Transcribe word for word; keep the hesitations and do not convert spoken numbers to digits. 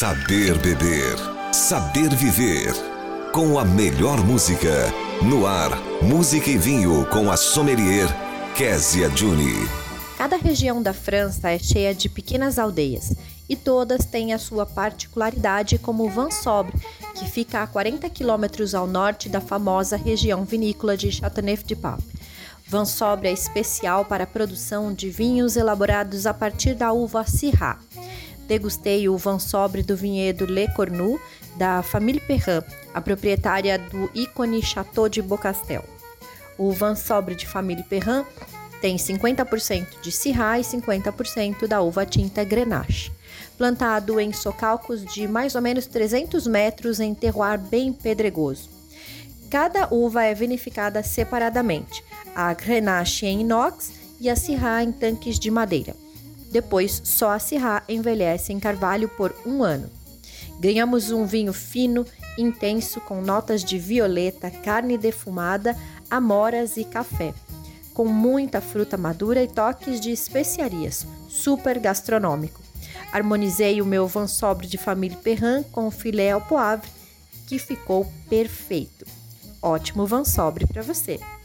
Saber beber, saber viver. Com a melhor música. No ar, música e vinho com a sommelier Kézia Juni. Cada região da França é cheia de pequenas aldeias e todas têm a sua particularidade, como Vansobre, que fica a quarenta quilômetros ao norte da famosa região vinícola de Châteauneuf-du-Pape. Vansobre é especial para a produção de vinhos elaborados a partir da uva Syrah. Degustei o Vansobre do vinhedo Le Cornu, da família Perrin, a proprietária do ícone Château de Beaucastel. O Vansobre de família Perrin tem cinquenta por cento de Syrah e cinquenta por cento da uva tinta Grenache. Plantado em socalcos de mais ou menos trezentos metros em terroir bem pedregoso. Cada uva é vinificada separadamente, a Grenache em inox e a Syrah em tanques de madeira. Depois, só a Syrah envelhece em carvalho por um ano. Ganhamos um vinho fino, intenso, com notas de violeta, carne defumada, amoras e café, com muita fruta madura e toques de especiarias, super gastronômico. Harmonizei o meu Vansobre de família Perrin com filé ao poivre, que ficou perfeito. Ótimo Vansobre para você!